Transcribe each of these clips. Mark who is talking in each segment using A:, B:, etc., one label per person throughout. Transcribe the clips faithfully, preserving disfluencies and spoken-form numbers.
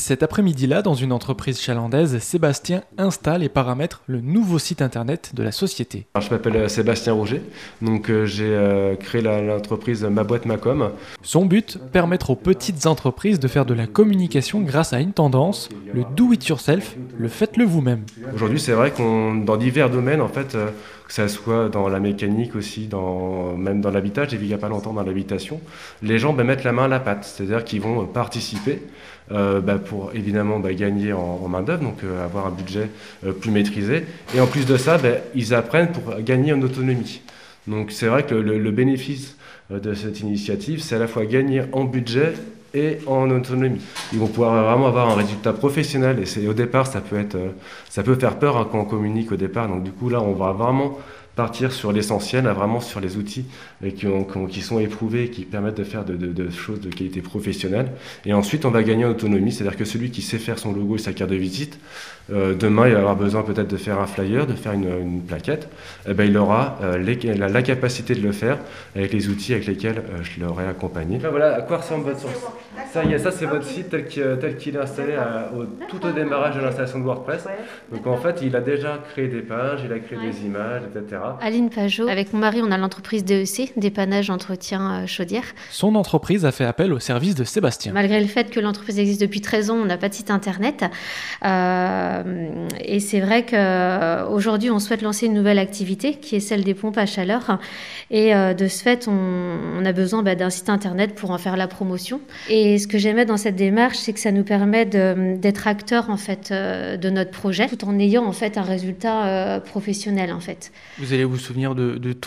A: Cet après-midi-là, dans une entreprise chalandaise, Sébastien installe et paramètre le nouveau site internet de la société.
B: Alors, je m'appelle Sébastien Rouget, donc euh, j'ai euh, créé l'entreprise Ma Boîte Ma Com.
A: Son but, permettre aux petites entreprises de faire de la communication grâce à une tendance, le do it yourself, le faites-le vous-même.
B: Aujourd'hui, c'est vrai qu'on dans divers domaines, en fait, euh, que ça soit dans la mécanique aussi, dans, même dans l'habitat, j'ai vu il n'y a pas longtemps dans l'habitation, les gens bah, mettent la main à la pâte, c'est-à-dire qu'ils vont participer euh, bah, pour évidemment bah, gagner en, en main-d'œuvre, donc euh, avoir un budget euh, plus maîtrisé. Et en plus de ça, bah, ils apprennent pour gagner en autonomie. Donc c'est vrai que le, le bénéfice de cette initiative, c'est à la fois gagner en budget et en autonomie. Ils vont pouvoir vraiment avoir un résultat professionnel et c'est, au départ, ça peut, être, ça peut faire peur hein, quand on communique au départ. Donc du coup, là, on va vraiment partir sur l'essentiel, vraiment sur les outils qui, ont, qui sont éprouvés et qui permettent de faire de, de, de choses de qualité professionnelle. Et ensuite, on va gagner en autonomie, c'est-à-dire que celui qui sait faire son logo et sa carte de visite, euh, demain, il va avoir besoin peut-être de faire un flyer, de faire une, une plaquette, eh ben, il aura euh, les, la, la capacité de le faire avec les outils avec lesquels euh, je l'aurai accompagné. Là, voilà à quoi ressemble votre source. Ça, y est, ça c'est votre site tel qu'il, tel qu'il est installé à, au, tout au démarrage de l'installation de WordPress. Donc en fait, il a déjà créé des pages, il a créé ouais. des images, et cetera.
C: Aline Pajot, avec mon mari, on a l'entreprise D E C, dépannage, entretien, chaudière.
A: Son entreprise a fait appel au service de Sébastien.
C: Malgré le fait que l'entreprise existe depuis treize ans, on n'a pas de site internet. Euh, et c'est vrai qu'aujourd'hui, on souhaite lancer une nouvelle activité qui est celle des pompes à chaleur. Et euh, de ce fait, on, on a besoin bah, d'un site internet pour en faire la promotion. Et ce que j'aimais dans cette démarche, c'est que ça nous permet de, d'être acteurs en fait, euh, de notre projet, tout en ayant en fait, un résultat euh, professionnel. En fait.
A: Vous allez vous souvenir de, de tout ?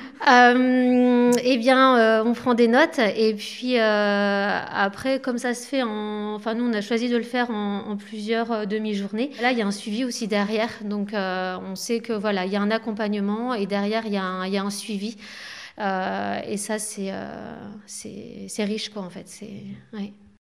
C: Euh, eh bien, euh, on prend des notes et puis euh, après, comme ça se fait, en... enfin nous on a choisi de le faire en, en plusieurs euh, demi-journées. Là, il y a un suivi aussi derrière, donc euh, on sait que voilà, il y a un accompagnement et derrière il y a un, il y a un suivi. Euh, et ça, c'est, euh, c'est, c'est riche quoi en fait. C'est, ouais.